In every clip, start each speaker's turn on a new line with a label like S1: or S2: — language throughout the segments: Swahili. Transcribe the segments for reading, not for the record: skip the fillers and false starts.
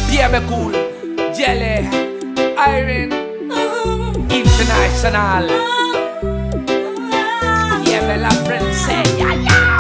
S1: Baby Cool, Jelly, Irene, International. Yeah, me la friend say, yeah, yeah.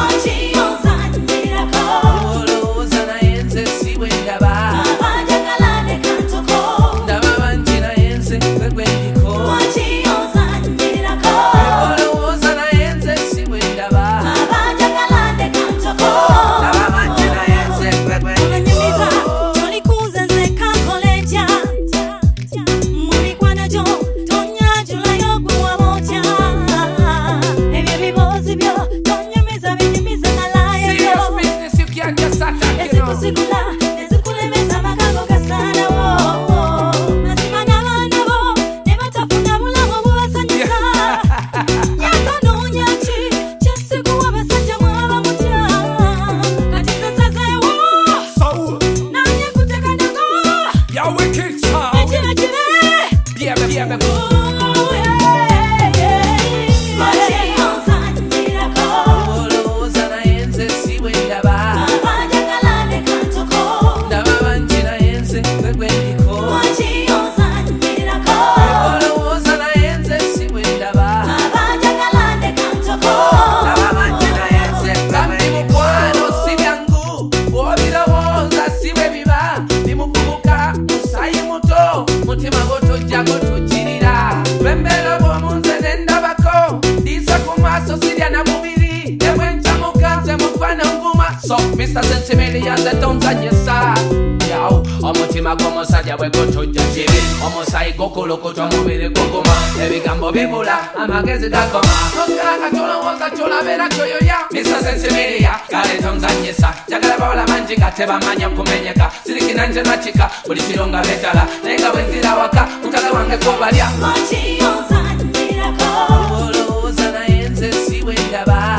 S1: So, Mr. Sensimeli and the tones on your side. Yo, omutima gw'omusajja bwe gutojja kibi omusayi gokoloka otwa mubiri guguma ebigambo bibula amagezi gakoma nosigala kyolowooza kyolabeera kyoyoya Mr. Sensimeli kale tonzanyisa njagala bawala bangi nga tebamanya kumenyeka sirikina nje nakika buli kiro nga betala naye nga bwe nzira waka mutala wange kobalya olowooza naye nze si bwe ndaba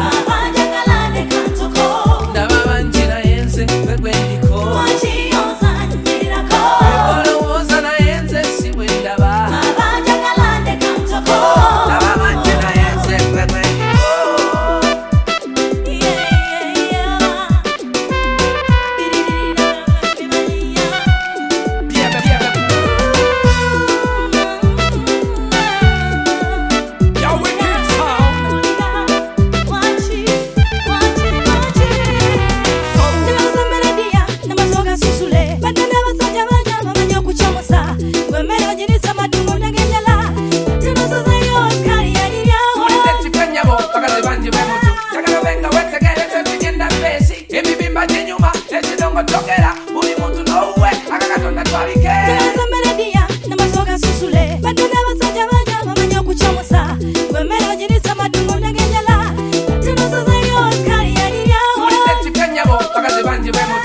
S2: Bye.